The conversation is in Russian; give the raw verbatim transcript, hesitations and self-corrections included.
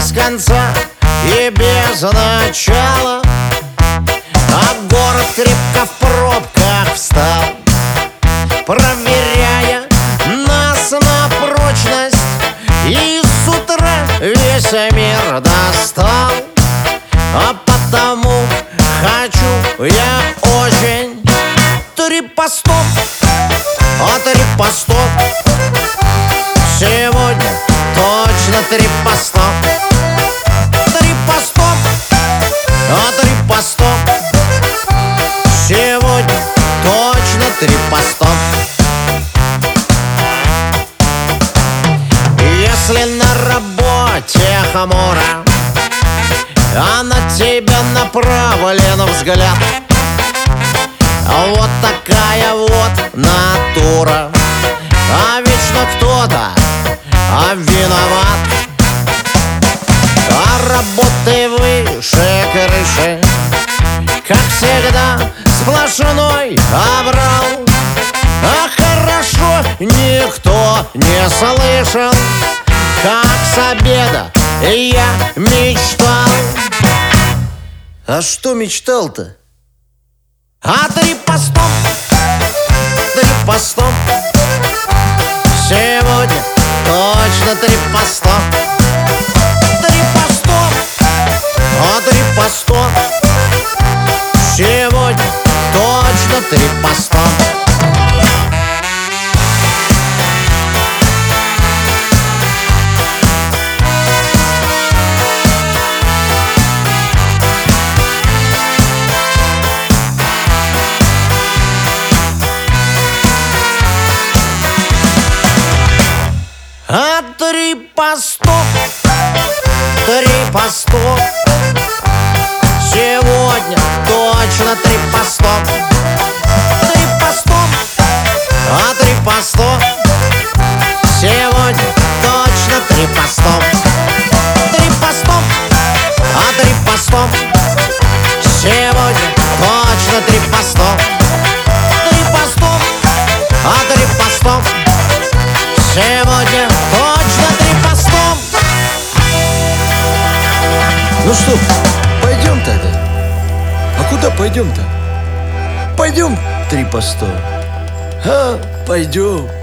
без конца и без начала, а город крепко в пробках встал, проверяя нас на прочность, и с утра весь мир достал. А потому хочу я очень три по сто, а три по сто. Сегодня точно три по сто. Три по сто, а три по сто. Сегодня точно три по сто. Если на работе хмуро, а на тебя направлен взгляд, вот такая вот натура, а вечно кто-то а виноват. А работы выше крыши, как всегда, сплошной аврал. А хорошо никто не слышал, как с обеда я мечтал. А что мечтал-то? А три по сто, три по сто. Сегодня точно три по сто. Три по сто, а три по сто. Сегодня точно три по сто. А три по сто, три по сто. Сегодня точно три по сто. Три по сто, а три по сто. Сегодня точно три по сто. Три по сто, а три по сто. Сегодня точно три по сто. Три по сто, а три по сто. Сегодня точно три по сто. Ну что, пойдем тогда? А куда пойдем-то? Пойдем три по сто. А, пойдем.